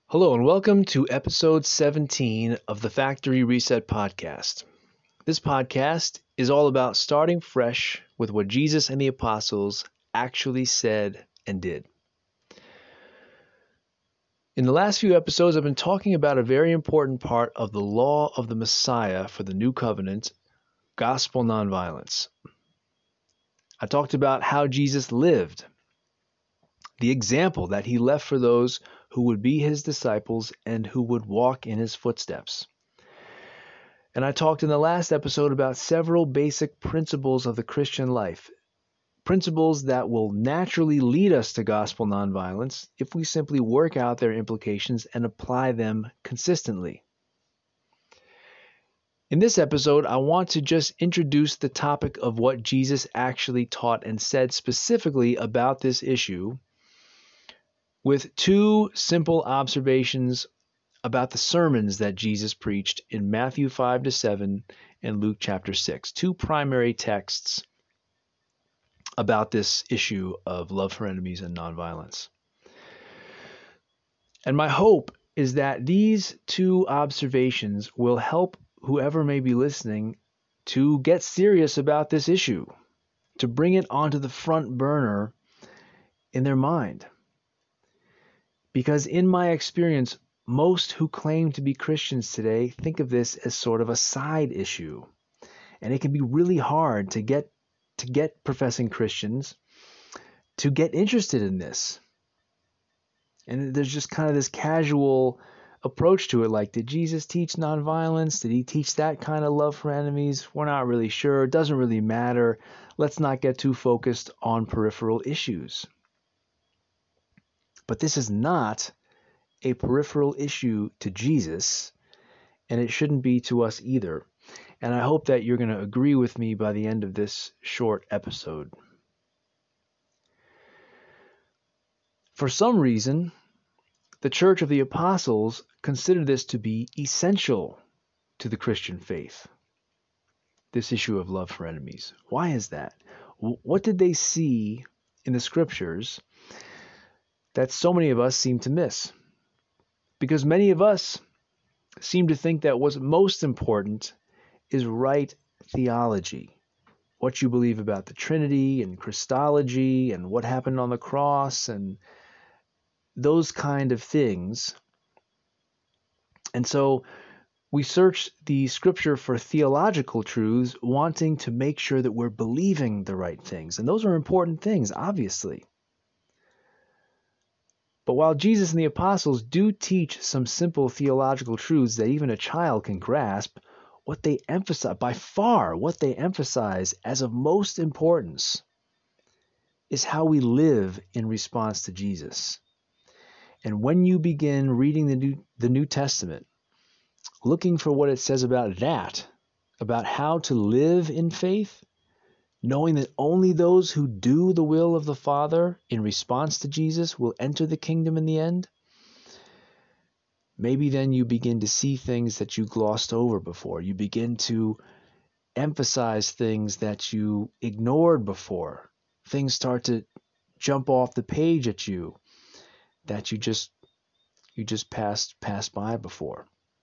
Hello and welcome to episode 17 of the Factory Reset podcast. This podcast is all about starting fresh with what Jesus and the apostles actually said and did. In the last few episodes, I've been talking about a very important part of the law of the Messiah for the new covenant, gospel nonviolence. I talked about how Jesus lived, the example that he left for those who would be his disciples and who would walk in his footsteps. And I talked in the last episode about several basic principles of the Christian life, principles that will naturally lead us to gospel nonviolence if we simply work out their implications and apply them consistently. In this episode, I want to just introduce the topic of what Jesus actually taught and said specifically about this issue with two simple observations about the sermons that Jesus preached in Matthew 5-7 and Luke chapter 6, two primary texts about this issue of love for enemies and nonviolence. And my hope is that these two observations will help whoever may be listening to get serious about this issue, to bring it onto the front burner in their mind. Because in my experience, most who claim to be Christians today think of this as sort of a side issue. And it can be really hard to get professing Christians to get interested in this. And there's just kind of this casual approach to it, like, did Jesus teach nonviolence? Did he teach that kind of love for enemies? We're not really sure. It doesn't really matter. Let's not get too focused on peripheral issues. But this is not a peripheral issue to Jesus, and it shouldn't be to us either. And I hope that you're going to agree with me by the end of this short episode. For some reason, the Church of the Apostles considered this to be essential to the Christian faith, this issue of love for enemies. Why is that? What did they see in the scriptures that so many of us seem to miss? Because many of us seem to think that what's most important is right theology, what you believe about the Trinity and Christology and what happened on the cross and those kind of things. And so we search the scripture for theological truths, wanting to make sure that we're believing the right things. And those are important things, obviously. But while Jesus and the apostles do teach some simple theological truths that even a child can grasp, what they emphasize, by far what they emphasize as of most importance, is how we live in response to Jesus. And when you begin reading the New Testament, looking for what it says about that, about how to live in faith, knowing that only those who do the will of the Father in response to Jesus will enter the kingdom in the end, maybe then you begin to see things that you glossed over before. You begin to emphasize things that you ignored before. Things start to jump off the page at you that you just passed by before.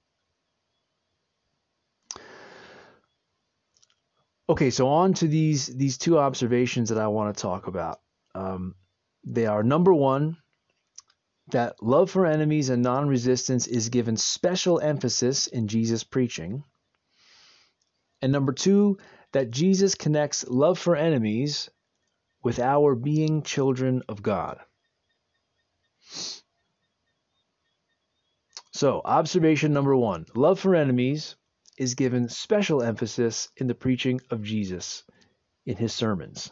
Okay, so on to these two observations that I want to talk about. They are, number one, that love for enemies and non-resistance is given special emphasis in Jesus' preaching. And number two, that Jesus connects love for enemies with our being children of God. So, observation number one, love for enemies is given special emphasis in the preaching of Jesus in his sermons.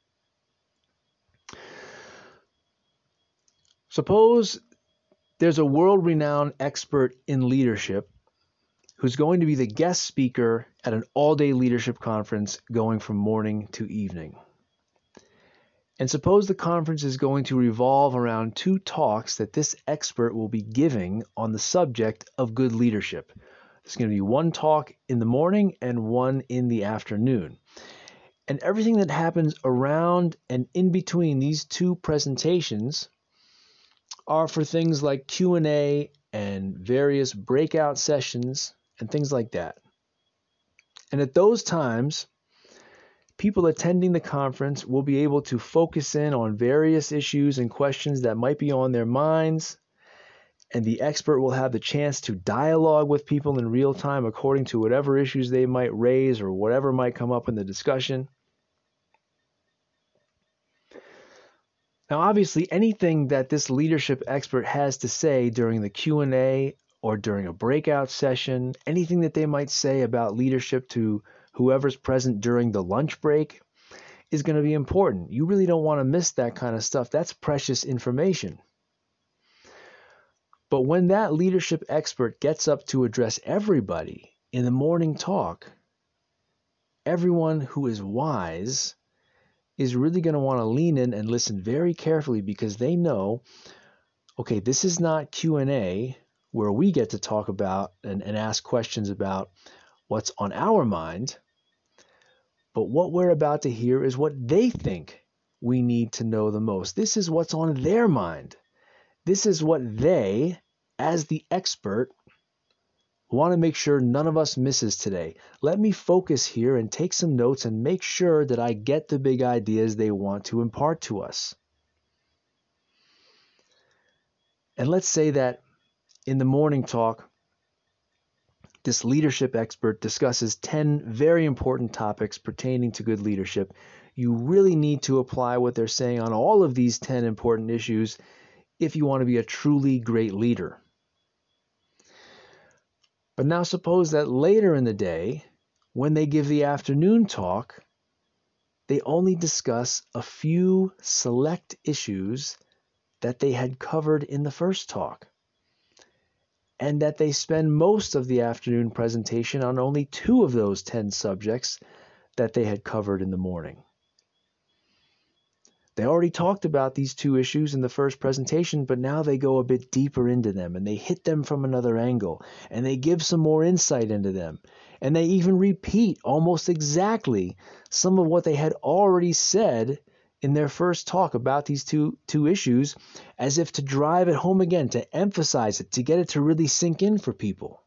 Suppose there's a world-renowned expert in leadership who's going to be the guest speaker at an all-day leadership conference going from morning to evening. And suppose the conference is going to revolve around two talks that this expert will be giving on the subject of good leadership. There's going to be one talk in the morning and one in the afternoon. And everything that happens around and in between these two presentations are for things like Q&A and various breakout sessions and things like that. And at those times, people attending the conference will be able to focus in on various issues and questions that might be on their minds, and the expert will have the chance to dialogue with people in real time according to whatever issues they might raise or whatever might come up in the discussion. Now, obviously, anything that this leadership expert has to say during the Q&A or during a breakout session, anything that they might say about leadership to whoever's present during the lunch break is going to be important. You really don't want to miss that kind of stuff. That's precious information. But when that leadership expert gets up to address everybody in the morning talk, everyone who is wise is really going to want to lean in and listen very carefully, because they know, okay, this is not Q&A where we get to talk about and ask questions about what's on our mind, but what we're about to hear is what they think we need to know the most. This is what's on their mind. This is what they, as the expert, want to make sure none of us misses today. Let me focus here and take some notes and make sure that I get the big ideas they want to impart to us. And let's say that in the morning talk, this leadership expert discusses 10 very important topics pertaining to good leadership. You really need to apply what they're saying on all of these 10 important issues if you want to be a truly great leader. But now suppose that later in the day, when they give the afternoon talk, they only discuss a few select issues that they had covered in the first talk, and that they spend most of the afternoon presentation on only 2 of those 10 subjects that they had covered in the morning. They already talked about these 2 issues in the first presentation, but now they go a bit deeper into them, and they hit them from another angle, and they give some more insight into them, and they even repeat almost exactly some of what they had already said in their first talk about these two issues, as if to drive it home again, to emphasize it, to get it to really sink in for people.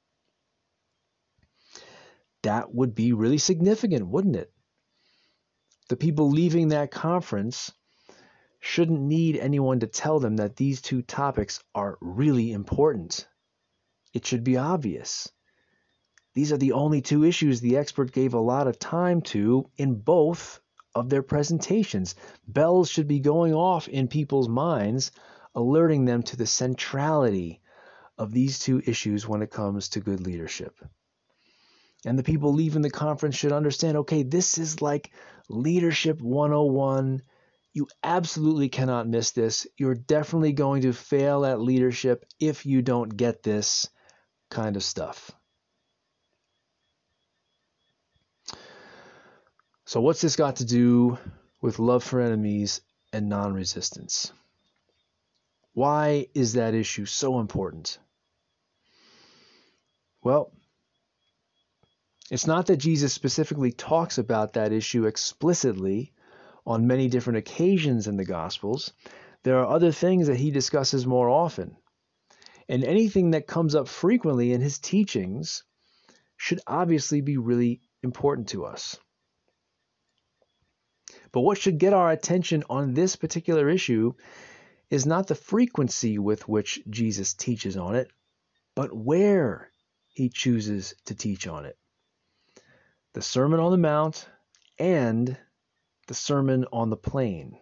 That would be really significant, wouldn't it? The people leaving that conference shouldn't need anyone to tell them that these 2 topics are really important. It should be obvious. These are the only 2 issues the expert gave a lot of time to in both of their presentations. Bells should be going off in people's minds, alerting them to the centrality of these 2 issues when it comes to good leadership. And the people leaving the conference should understand, okay, this is like Leadership 101. You absolutely cannot miss this. You're definitely going to fail at leadership if you don't get this kind of stuff. So what's this got to do with love for enemies and non-resistance? Why is that issue so important? Well, it's not that Jesus specifically talks about that issue explicitly on many different occasions in the Gospels. There are other things that he discusses more often. And anything that comes up frequently in his teachings should obviously be really important to us. But what should get our attention on this particular issue is not the frequency with which Jesus teaches on it, but where he chooses to teach on it. The Sermon on the Mount and the Sermon on the Plain.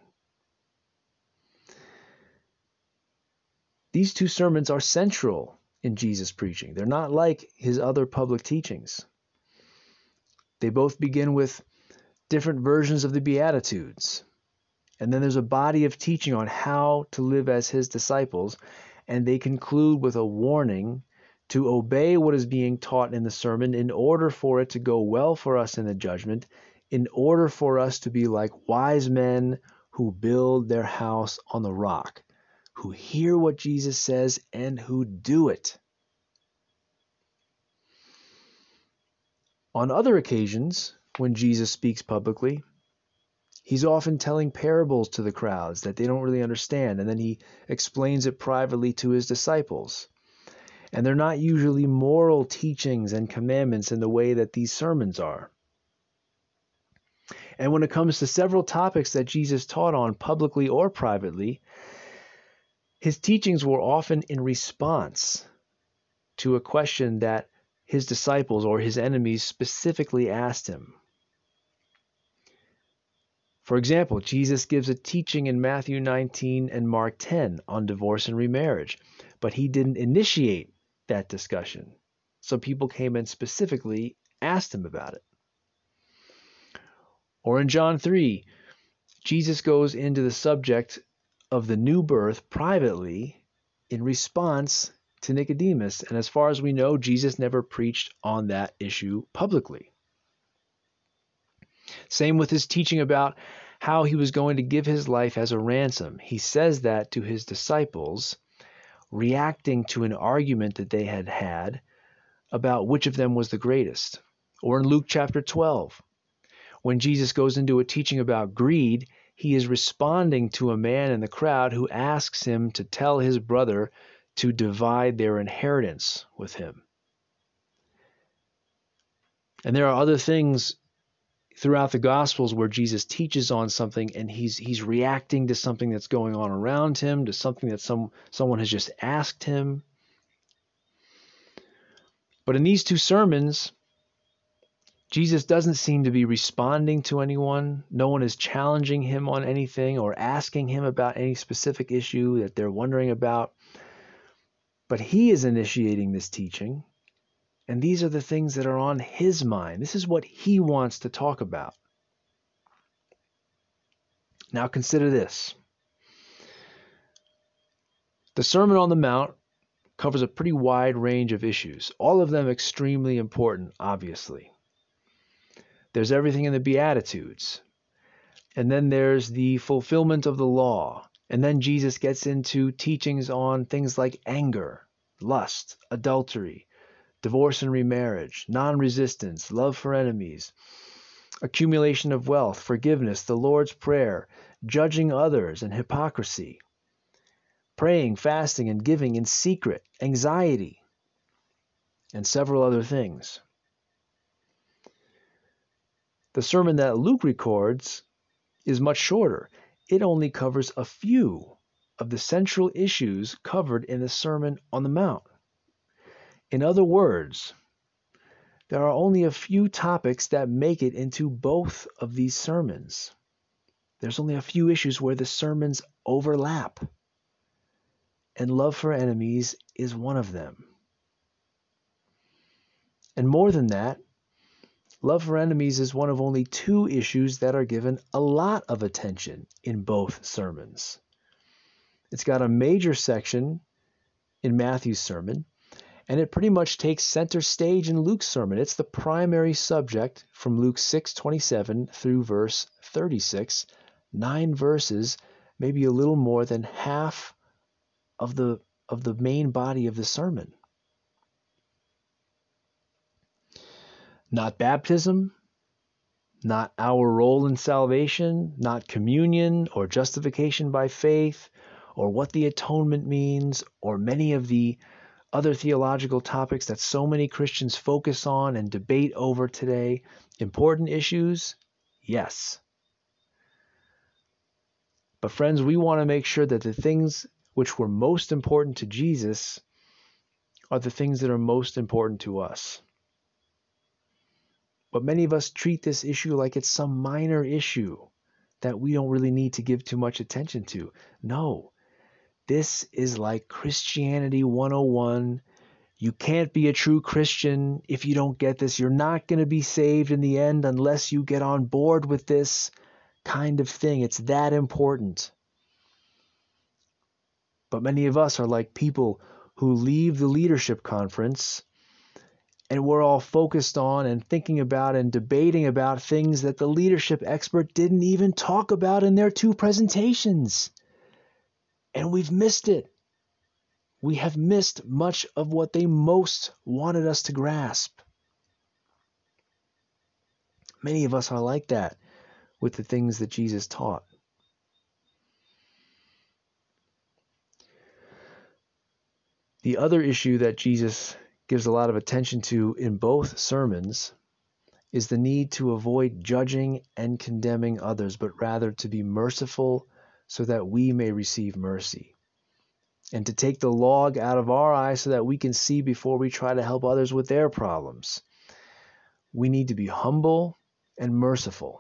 These 2 sermons are central in Jesus' preaching. They're not like his other public teachings. They both begin with different versions of the Beatitudes. And then there's a body of teaching on how to live as his disciples. And they conclude with a warning to obey what is being taught in the sermon in order for it to go well for us in the judgment, in order for us to be like wise men who build their house on the rock, who hear what Jesus says and who do it. On other occasions, when Jesus speaks publicly, He's often telling parables to the crowds that they don't really understand, and then he explains it privately to his disciples. And they're not usually moral teachings and commandments in the way that these sermons are. And when it comes to several topics that Jesus taught on publicly or privately, his teachings were often in response to a question that his disciples or his enemies specifically asked him. For example, Jesus gives a teaching in Matthew 19 and Mark 10 on divorce and remarriage, but he didn't initiate that discussion. So people came and specifically asked him about it. Or in John 3, Jesus goes into the subject of the new birth privately in response to Nicodemus. And as far as we know, Jesus never preached on that issue publicly. Same with his teaching about how he was going to give his life as a ransom. He says that to his disciples, reacting to an argument that they had had about which of them was the greatest. Or in Luke chapter 12, when Jesus goes into a teaching about greed, he is responding to a man in the crowd who asks him to tell his brother to divide their inheritance with him. And there are other things throughout the Gospels where Jesus teaches on something and he's reacting to something that's going on around him, to something that someone has just asked him. But in these two sermons, Jesus doesn't seem to be responding to anyone. No one is challenging him on anything or asking him about any specific issue that they're wondering about. But he is initiating this teaching, and these are the things that are on his mind. This is what he wants to talk about. Now consider this. The Sermon on the Mount covers a pretty wide range of issues, all of them extremely important, obviously. There's everything in the Beatitudes, and then there's the fulfillment of the law, and then Jesus gets into teachings on things like anger, lust, adultery, divorce and remarriage, non-resistance, love for enemies, accumulation of wealth, forgiveness, the Lord's Prayer, judging others, and hypocrisy, praying, fasting, and giving in secret, anxiety, and several other things. The sermon that Luke records is much shorter. It only covers a few of the central issues covered in the Sermon on the Mount. In other words, there are only a few topics that make it into both of these sermons. There's only a few issues where the sermons overlap, and love for enemies is one of them. And more than that, love for enemies is one of only two issues that are given a lot of attention in both sermons. It's got a major section in Matthew's sermon, and it pretty much takes center stage in Luke's sermon. It's the primary subject from Luke 6:27 through verse 36, 9 verses, maybe a little more than half of the main body of the sermon. Not baptism, not our role in salvation, not communion or justification by faith, or what the atonement means, or many of the other theological topics that so many Christians focus on and debate over today. Important issues? Yes. But friends, we want to make sure that the things which were most important to Jesus are the things that are most important to us. But many of us treat this issue like it's some minor issue that we don't really need to give too much attention to. No, this is like Christianity 101. You can't be a true Christian if you don't get this. You're not going to be saved in the end unless you get on board with this kind of thing. It's that important. But many of us are like people who leave the leadership conference and we're all focused on and thinking about and debating about things that the leadership expert didn't even talk about in their two presentations. And we've missed it. We have missed much of what they most wanted us to grasp. Many of us are like that. with the things that Jesus taught. The other issue that Jesus gives a lot of attention to in both sermons is the need to avoid judging and condemning others, but rather to be merciful so that we may receive mercy. And to take the log out of our eye so that we can see before we try to help others with their problems. We need to be humble and merciful.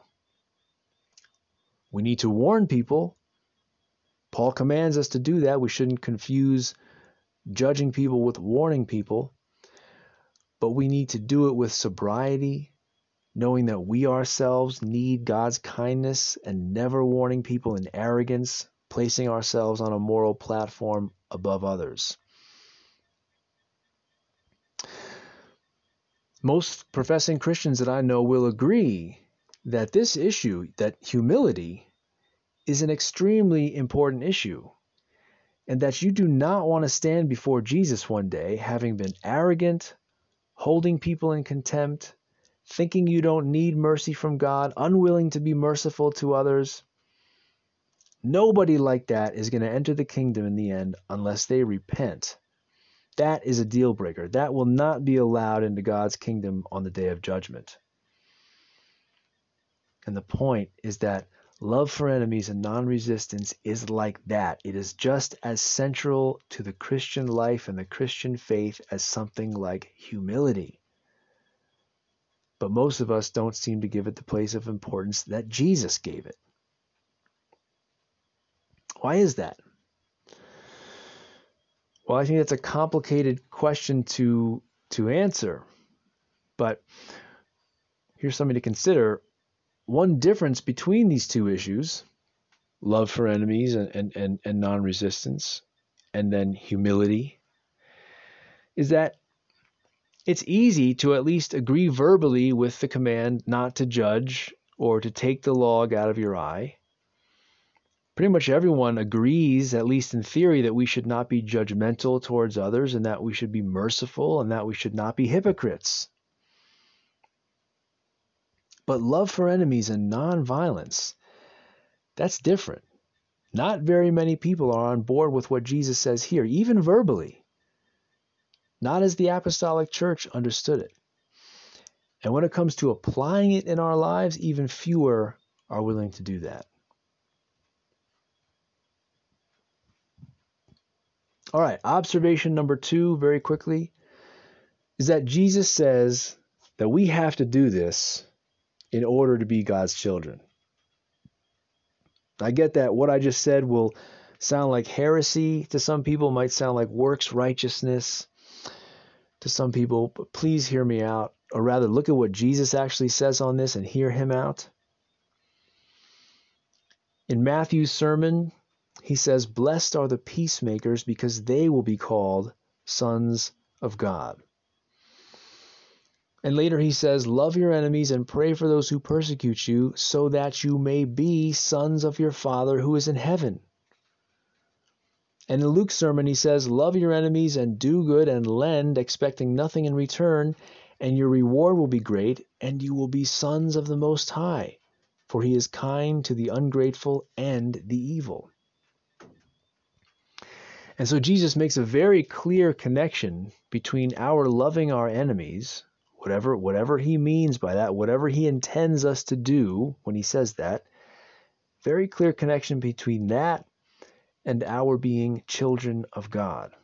We need to warn people. Paul commands us to do that. We shouldn't confuse judging people with warning people. But we need to do it with sobriety, knowing that we ourselves need God's kindness, and never warning people in arrogance, placing ourselves on a moral platform above others. Most professing Christians that I know will agree that this issue, that humility, is an extremely important issue, and that you do not want to stand before Jesus one day having been arrogant, holding people in contempt, thinking you don't need mercy from God, unwilling to be merciful to others. Nobody like that is going to enter the kingdom in the end unless they repent. That is a deal breaker. That will not be allowed into God's kingdom on the day of judgment. And the point is that love for enemies and non-resistance is like that. It is just as central to the Christian life and the Christian faith as something like humility. But most of us don't seem to give it the place of importance that Jesus gave it. Why is that? Well, I think that's a complicated question to answer. But here's something to consider. One difference between these two issues, love for enemies and non-resistance, and then humility, is that it's easy to at least agree verbally with the command not to judge or to take the log out of your eye. Pretty much everyone agrees, at least in theory, that we should not be judgmental towards others and that we should be merciful and that we should not be hypocrites. But love for enemies and non-violence, that's different. Not very many people are on board with what Jesus says here, even verbally. Not as the apostolic church understood it. And when it comes to applying it in our lives, even fewer are willing to do that. All right, observation number 2, very quickly, is that Jesus says that we have to do this in order to be God's children. I get that what I just said will sound like heresy to some people, might sound like works righteousness to some people, but please hear me out, or rather look at what Jesus actually says on this and hear him out. In Matthew's sermon, he says, "Blessed are the peacemakers, because they will be called sons of God." And later he says, "Love your enemies and pray for those who persecute you, so that you may be sons of your Father who is in heaven." And in Luke's sermon he says, "Love your enemies and do good and lend, expecting nothing in return, and your reward will be great, and you will be sons of the Most High, for he is kind to the ungrateful and the evil." And so Jesus makes a very clear connection between our loving our enemies, whatever he means by that, whatever he intends us to do when he says that, very clear connection between that and our being children of God.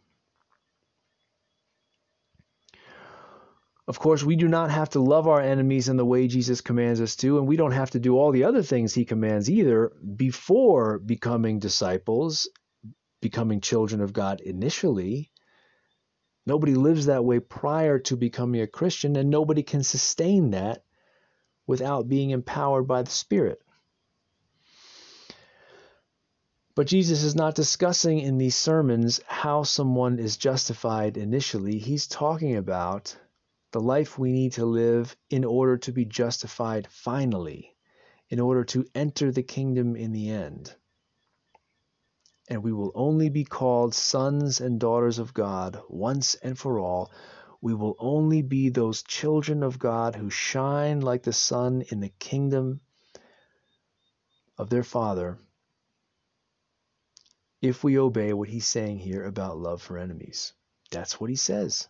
Of course, we do not have to love our enemies in the way Jesus commands us to, and we don't have to do all the other things he commands either before becoming disciples, becoming children of God initially. Nobody lives that way prior to becoming a Christian, and nobody can sustain that without being empowered by the Spirit. But Jesus is not discussing in these sermons how someone is justified initially. He's talking about the life we need to live in order to be justified finally, in order to enter the kingdom in the end. And we will only be called sons and daughters of God once and for all. We will only be those children of God who shine like the sun in the kingdom of their Father if we obey what he's saying here about love for enemies. That's what he says.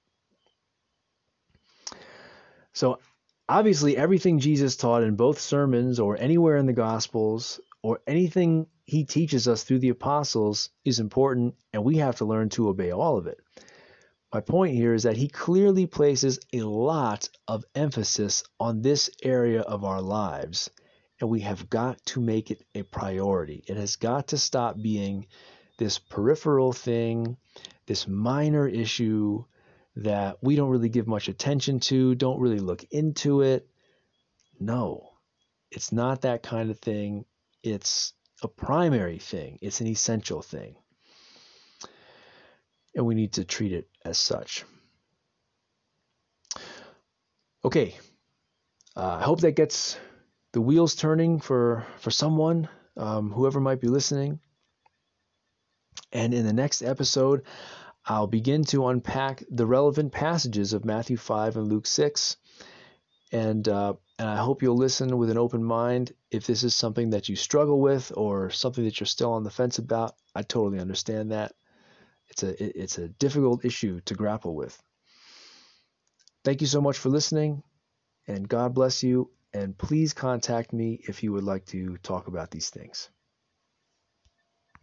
So obviously everything Jesus taught in both sermons or anywhere in the Gospels or anything he teaches us through the apostles is important, and we have to learn to obey all of it. My point here is that he clearly places a lot of emphasis on this area of our lives, and we have got to make it a priority. It has got to stop being this peripheral thing, this minor issue that we don't really give much attention to, don't really look into it. No, it's not that kind of thing. It's a primary thing. It's an essential thing. And we need to treat it as such. Okay, I hope that gets the wheels turning for someone, whoever might be listening. And in the next episode, I'll begin to unpack the relevant passages of Matthew 5 and Luke 6. And I hope you'll listen with an open mind. If this is something that you struggle with or something that you're still on the fence about, I totally understand that. It's a difficult issue to grapple with. Thank you so much for listening, and God bless you. And please contact me if you would like to talk about these things.